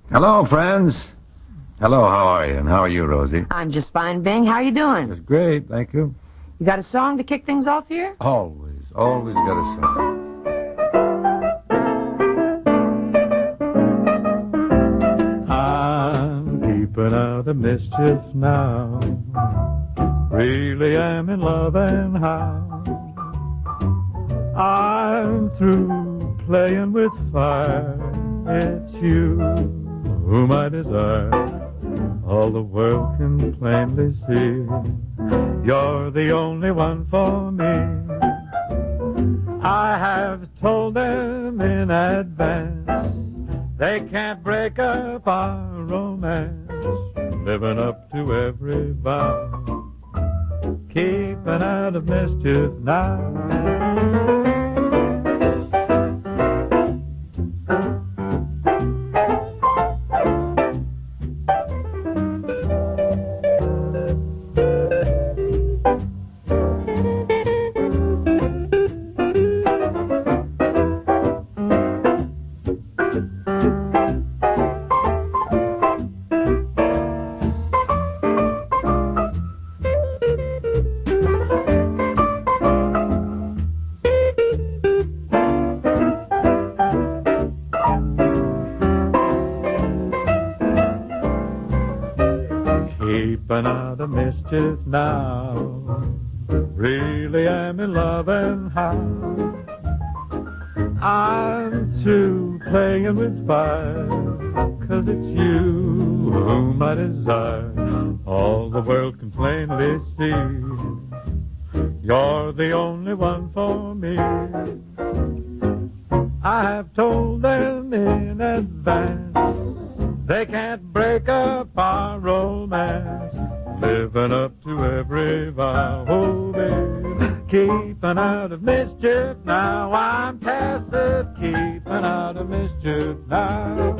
Hello, friends. Hello, how are you? And how are you, Rosie? I'm just fine, Bing. How are you doing? It's great, thank you. You got a song to kick things off here? Always got a song. I'm keeping out of mischief now. Really am in love and how. I'm through playing with fire. It's you whom I desire. All the world can plainly see. You're the only one for me. I have told them in advance they can't break up our romance. Living up to every vow. Keeping out of mischief now. Keeping out of mischief now. Really am in love and how. I'm through playing with fire. 'Cause it's you whom I desire. All the world can plainly see. You're the only one for me. I have told them in advance they can't break up our romance. Living up to every vow, oh baby. Keeping out of mischief now. I'm tacit, keeping out of mischief now.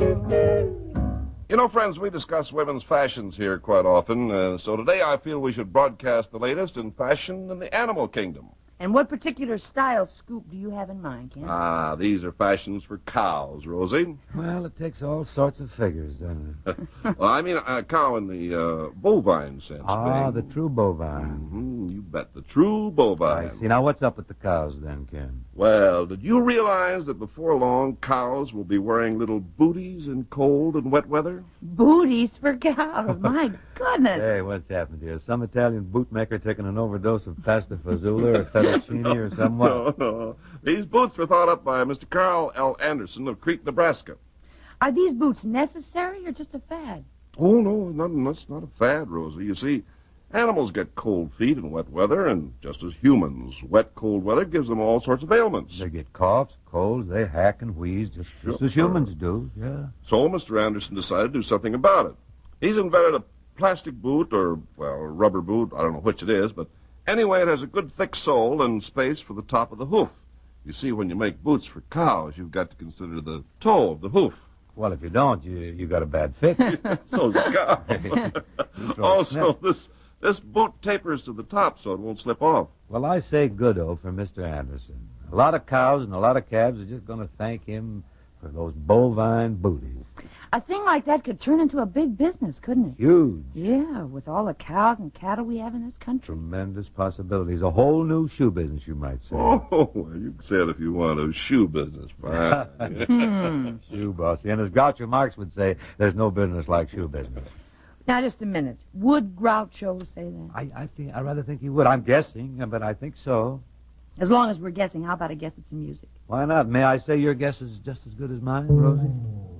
You know, friends, we discuss women's fashions here quite often, so today I feel we should broadcast the latest in fashion in the animal kingdom. And what particular style scoop do you have in mind, Ken? These are fashions for cows, Rosie. Well, it takes all sorts of figures, doesn't it? Well, I mean a cow in the bovine sense. Ah, Bing. the true bovine. Mm-hmm, you bet, the true bovine. I see. Now, what's up with the cows then, Ken? Well, did you realize that before long cows will be wearing little booties in cold and wet weather? Booties for cows. My goodness. Hey, what's happened here? Some Italian bootmaker taking an overdose of pasta fazola or fettuccine or somewhat? No. These boots were thought up by Mr. Carl L. Anderson of Crete, Nebraska. Are these boots necessary or just a fad? Oh, no, that's not a fad, Rosie. You see, animals get cold feet in wet weather, and just as humans, wet, cold weather gives them all sorts of ailments. They get coughs, colds, they hack and wheeze just as humans do, yeah. So Mr. Anderson decided to do something about it. He's invented a plastic boot, or, well, a rubber boot, I don't know which it is, but anyway, it has a good thick sole and space for the top of the hoof. You see, when you make boots for cows, you've got to consider the toe of the hoof. Well, if you don't, you got a bad fit. So's the cow. Also, this boot tapers to the top so it won't slip off. Well, I say good-o for Mr. Anderson. A lot of cows and a lot of calves are just going to thank him for those bovine booties. A thing like that could turn into a big business, couldn't it? Huge. Yeah, with all the cows and cattle we have in this country. Tremendous possibilities. A whole new shoe business, you might say. Oh, well, you can say it if you want. A shoe business. Fine. Shoe bossy. And as Groucho Marx would say, there's no business like shoe business. Now, just a minute. Would Groucho say that? I rather think he would. I'm guessing, but I think so. As long as we're guessing, how about a guess at some music? Why not? May I say your guess is just as good as mine, Rosie?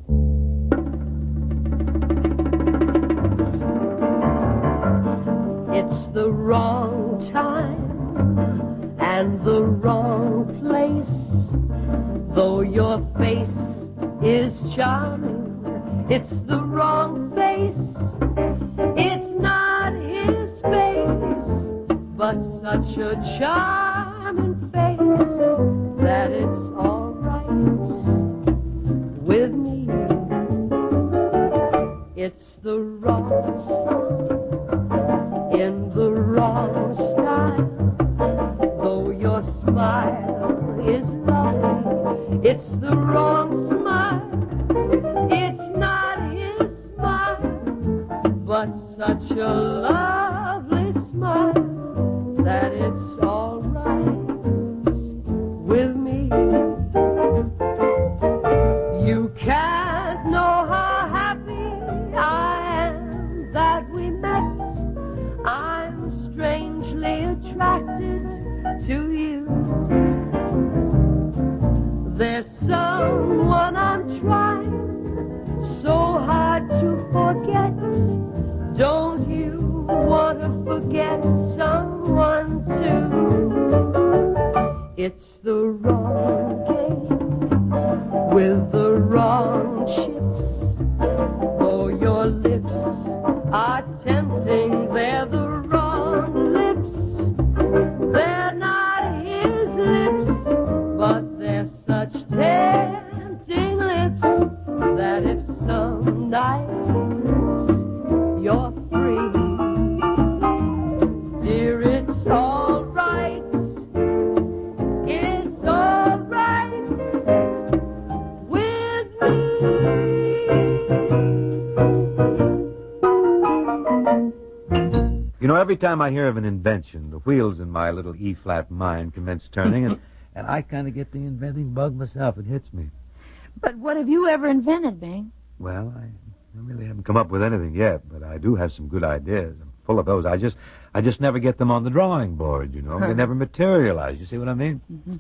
It's the wrong time and the wrong place. Though your face is charming, it's the wrong face. It's not his face, but such a charming face that it's all right with me. It's the wrong song in the wrong style. Though your smile is lovely, it's the wrong smile. It's not his but such a lovely smile that it's all right with me. You can't know how happy I am that we met. I'm strangely attracted to you. There's someone I'm trying so hard to forget. Don't you want to forget someone too? It's the wrong game with the wrong chips. Though your lips are tempting, they're the wrong lips. They're not his lips, but they're such tempting lips that if some night you're free, dear, it's all right. It's all right with me. You know, every time I hear of an invention, the wheels in my little E-flat mind commence turning, and I kind of get the inventing bug myself. It hits me. But what have you ever invented, Bing? Well, I really haven't come up with anything yet, but I do have some good ideas. I'm full of those. I just never get them on the drawing board, you know. They never materialize. You see what I mean? Mm-hmm.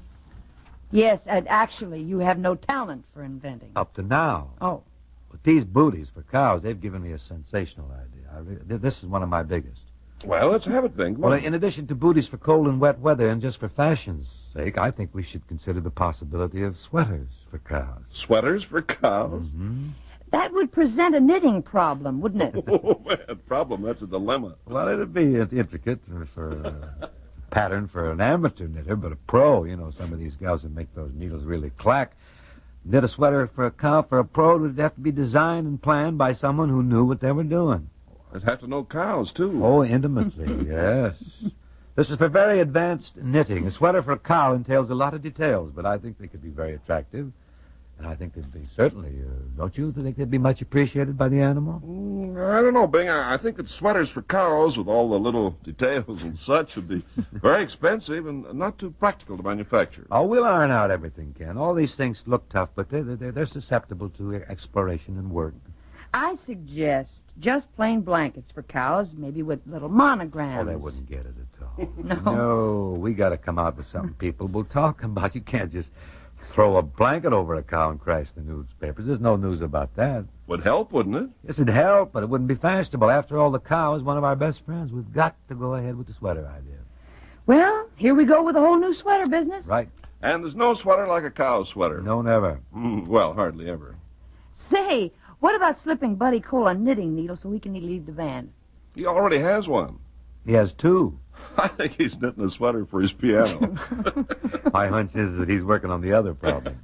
Yes, actually, you have no talent for inventing. Up to now. Oh. But these booties for cows, they've given me a sensational idea. This is one of my biggest. Well, let's have it, Bing. Well, in addition to booties for cold and wet weather, and just for fashion's sake, I think we should consider the possibility of sweaters for cows. Sweaters for cows? Mm-hmm. That would present a knitting problem, wouldn't it? Oh, man, problem. That's a dilemma. Well, it'd be intricate for a pattern for an amateur knitter, but a pro, you know, some of these gals that make those needles really clack. Knit a sweater for a cow for a pro would have to be designed and planned by someone who knew what they were doing. I'd have to know cows, too. Oh, intimately, yes. This is for very advanced knitting. A sweater for a cow entails a lot of details, but I think they could be very attractive. And I think they'd be certainly, don't you think they'd be much appreciated by the animal? I don't know, Bing. I think that sweaters for cows with all the little details and such would be very expensive and not too practical to manufacture. Oh, we'll iron out everything, Ken. All these things look tough, but they're susceptible to exploration and work. I suggest just plain blankets for cows, maybe with little monograms. Oh, they wouldn't get it at all. No. No, we got to come out with something people will talk about. You can't just throw a blanket over a cow and crash the newspapers. There's no news about that. Would help, wouldn't it? Yes, it'd help, but it wouldn't be fashionable. After all, the cow is one of our best friends. We've got to go ahead with the sweater idea. Well, here we go with a whole new sweater business. Right. And there's no sweater like a cow sweater. No, never. Well, hardly ever. Say, what about slipping Buddy Cole a knitting needle so he can leave the van? He already has one. He has two. I think he's knitting a sweater for his piano. My hunch is that he's working on the other problem.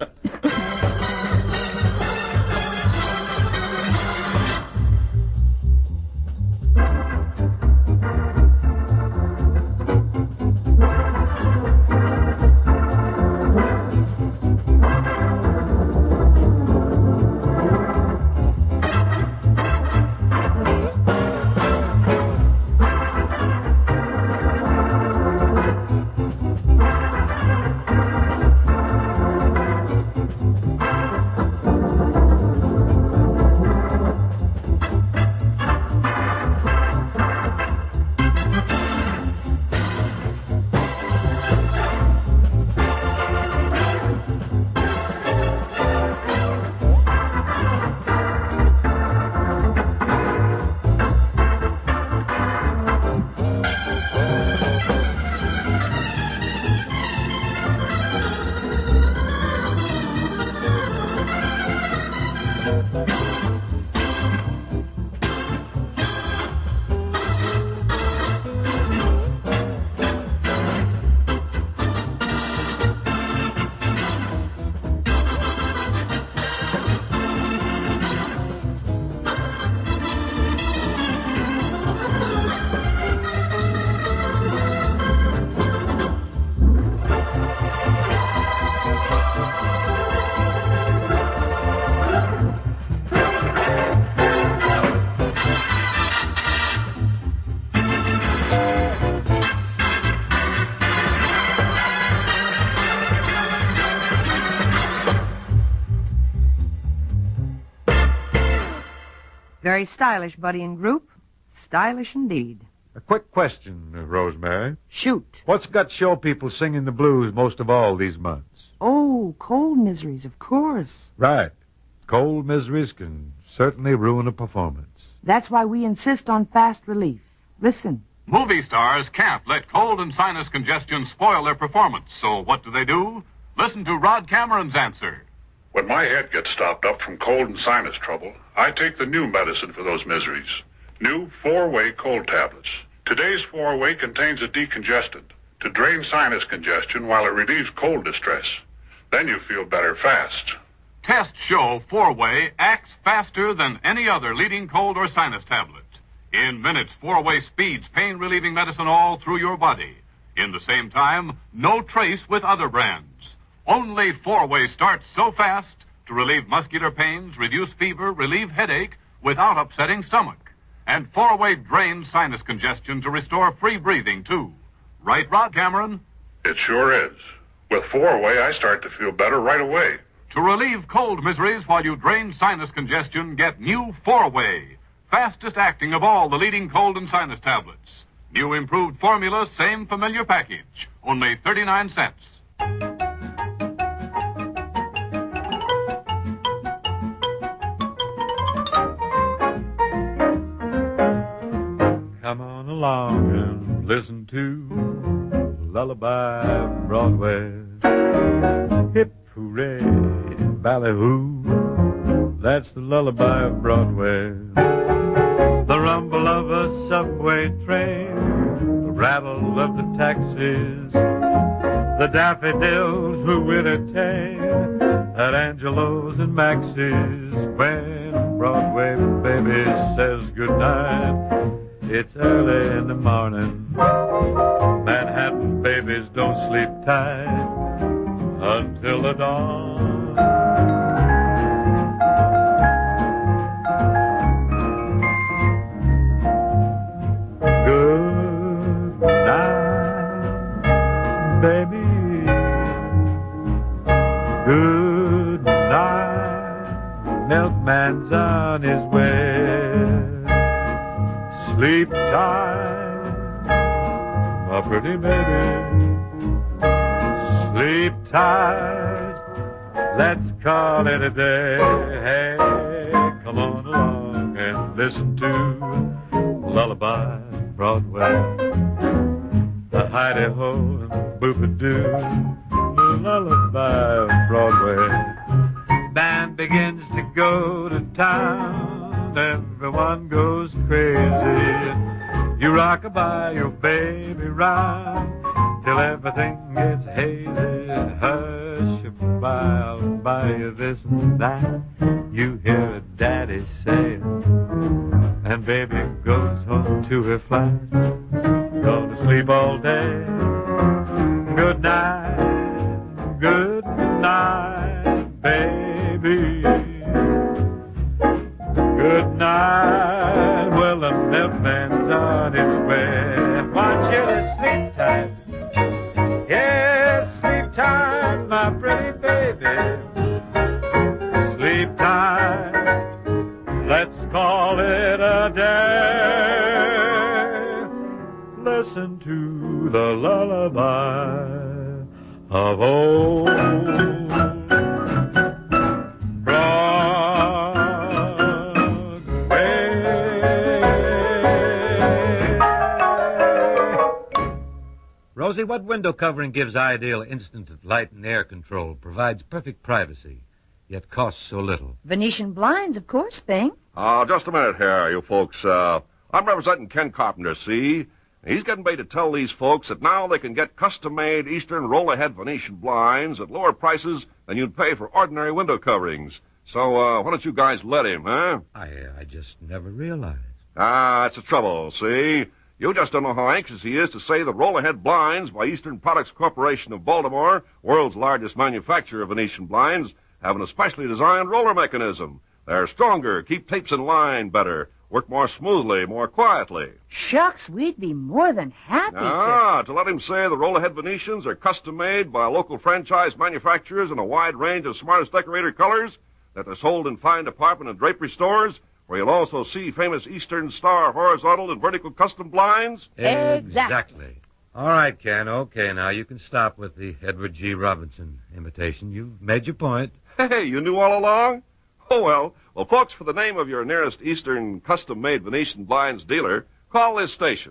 Very stylish, Buddy and Group. Stylish indeed. A quick question, Rosemary. Shoot. What's got show people singing the blues most of all these months? Oh, cold miseries, of course. Right. Cold miseries can certainly ruin a performance. That's why we insist on fast relief. Listen. Movie stars can't let cold and sinus congestion spoil their performance. So what do? Listen to Rod Cameron's answer. When my head gets stopped up from cold and sinus trouble, I take the new medicine for those miseries. New 4-Way cold tablets. Today's 4-Way contains a decongestant to drain sinus congestion while it relieves cold distress. Then you feel better fast. Tests show 4-Way acts faster than any other leading cold or sinus tablet. In minutes, 4-Way speeds pain-relieving medicine all through your body. In the same time, no trace with other brands. Only 4-Way starts so fast to relieve muscular pains, reduce fever, relieve headache without upsetting stomach. And 4-Way drains sinus congestion to restore free breathing, too. Right, Rod Cameron? It sure is. With 4-Way, I start to feel better right away. To relieve cold miseries while you drain sinus congestion, get new 4-Way. Fastest acting of all the leading cold and sinus tablets. New improved formula, same familiar package. Only 39 cents. Come on along and listen to Lullaby Broadway. Hip hooray, ballyhoo, that's the lullaby of Broadway. The rumble of a subway train, the rattle of the taxis, the daffodils who entertain at Angelo's and Max's. When Broadway baby says goodnight, it's early in the morning. Manhattan babies don't sleep tight until the dawn. Good night, baby. Good night, milkman's on his way. Sleep tight, my pretty baby. Sleep tight, let's call it a day. Hey, come on along and listen to Lullaby Broadway. The hidey-ho and the boop-a-doo, the Lullaby of Broadway. Band begins to go to town, everyone goes crazy. You rock-a-bye your baby round till everything gets hazy. Hush-a-bye, I'll buy you this and that. You hear a daddy say it, and baby goes home to her flat. Gonna sleep all day. Good night, baby. Good night. Well, the milkman's on his way. Want you to sleep tight. Yes, sleep tight, my pretty baby. Sleep tight. Let's call it a day. Listen to the lullaby of old Rosie, what window covering gives ideal instant light and air control, provides perfect privacy, yet costs so little? Venetian blinds, of course, Bing. Just a minute here, you folks. I'm representing Ken Carpenter, see? He's getting paid to tell these folks that now they can get custom-made Eastern roll-ahead Venetian blinds at lower prices than you'd pay for ordinary window coverings. So, why don't you guys let him, huh? I just never realized. That's the trouble, see? You just don't know how anxious he is to say that roll-ahead blinds by Eastern Products Corporation of Baltimore, world's largest manufacturer of Venetian blinds, have an especially designed roller mechanism. They're stronger, keep tapes in line better, work more smoothly, more quietly. Shucks, we'd be more than happy to let him say the roll-ahead Venetians are custom-made by local franchise manufacturers in a wide range of smartest decorator colors, that they're sold in fine department and drapery stores. where you'll also see famous Eastern Star horizontal and vertical custom blinds. Exactly. All right, Ken. Okay, now you can stop with the Edward G. Robinson imitation. You've made your point. Hey, you knew all along? Oh, well. Well, folks, for the name of your nearest Eastern custom-made Venetian blinds dealer, call this station.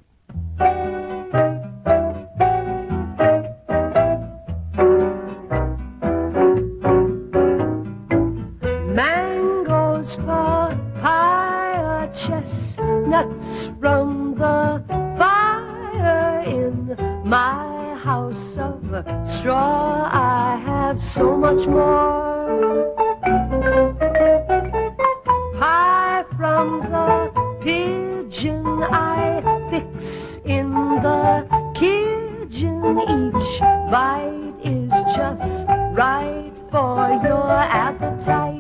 Mangoes, papaya, chestnuts from the fire in my house of straw. I have so much more. Pie from the pigeon I fix in the kitchen. Each bite is just right for your appetite.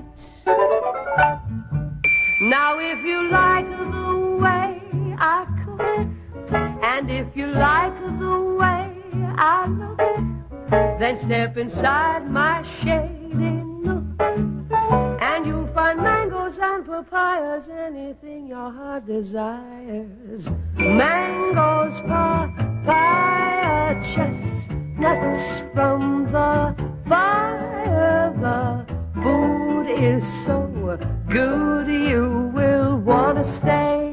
Now if you like the way I cook, and if you like the way I look, then step inside my shady nook, and you'll find mangoes and papayas, anything your heart desires. Mangoes, papaya, chestnuts from the fire. The food is so good you will want to stay.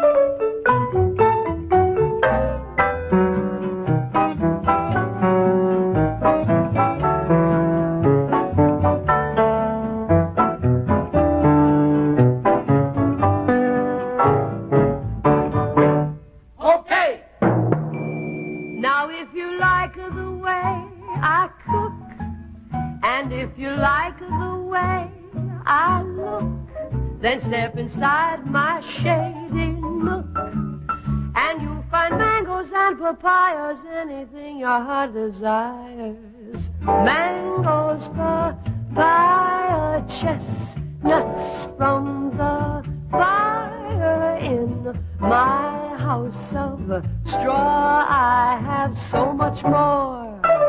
Okay. Now if you like the way I cook, and if you like the way I look, then step inside my shady nook, and you'll find mangoes and papayas, anything your heart desires. Mangoes, papaya, chestnuts from the fire in my house of straw. I have so much more.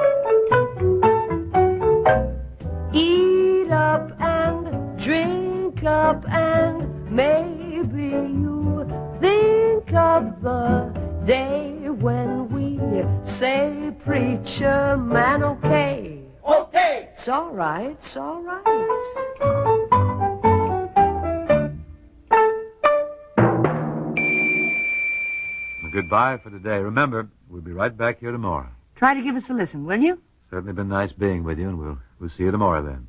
Eat up and drink up, and maybe you think of the day when we say, preacher man, okay. Okay. It's all right, it's all right. Goodbye for today. Remember, we'll be right back here tomorrow. Try to give us a listen, will you? Certainly been nice being with you, and we'll see you tomorrow then.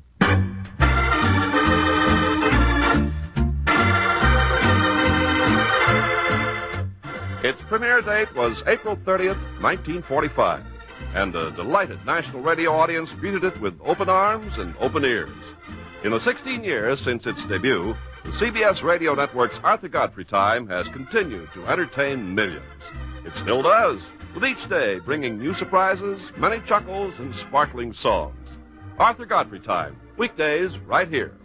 Its premiere date was April 30th, 1945, and a delighted national radio audience greeted it with open arms and open ears. In the 16 years since its debut, the CBS radio network's Arthur Godfrey Time has continued to entertain millions. It still does, with each day bringing new surprises, many chuckles, and sparkling songs. Arthur Godfrey Time, weekdays right here